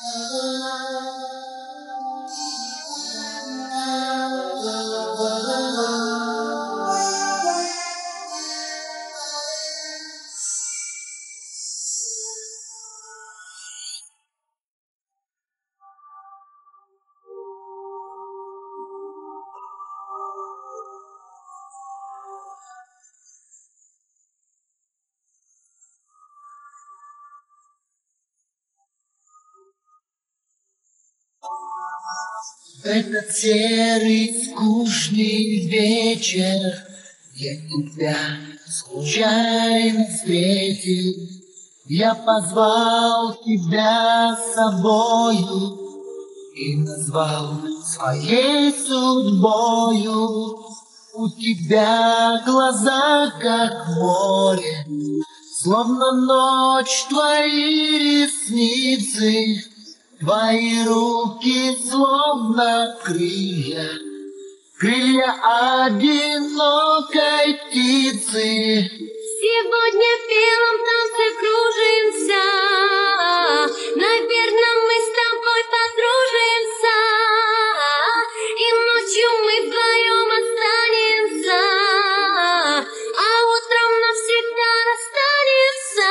Этот серый скучный вечер я тебя случайно встретил. Я позвал тебя с собою и назвал своей судьбою. У тебя глаза как море, словно ночь твои ресницы. Твои руки словно крылья, крылья одинокой птицы. Сегодня в белом танце кружимся, наверное, мы с тобой подружимся, и ночью мы вдвоем останемся, а утром навсегда расстанемся.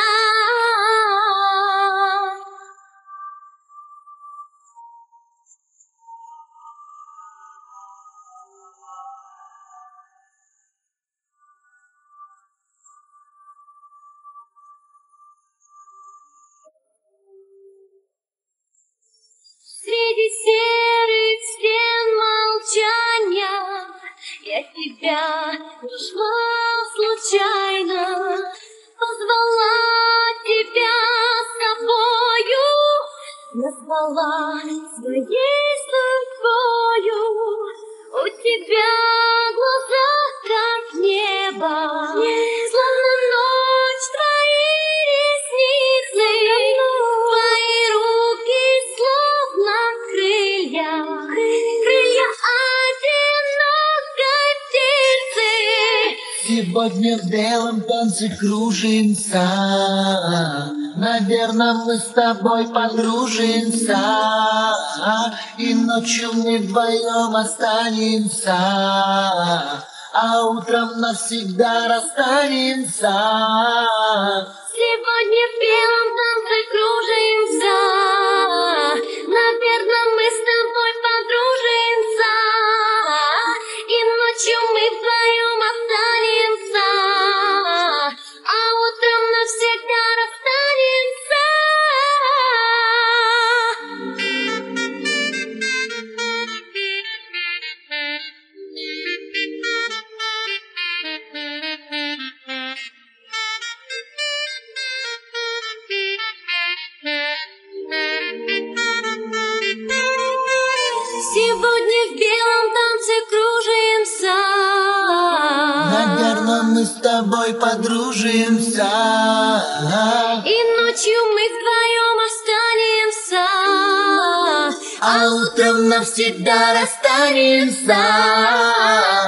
Среди серых стен молчания я тебя нашла случайно, позвала тебя с собою, назвала своей судьбою. У тебя глаза как небо, словно ночь твои ресницы, твои руки словно крылья, крылья одинокой птицы. Сегодня в белом танце кружимся, наверное, мы с тобой подружимся, и ночью мы вдвоем останемся, а утром навсегда расстанемся. Сегодня в белом танце кружимся, наверное, мы с тобой подружимся, и ночью мы вдвоем останемся, а утром навсегда расстанемся. Сегодня в белом танце кружимся, наверное, мы с тобой подружимся, и ночью мы вдвоем останемся, а утром навсегда расстанемся.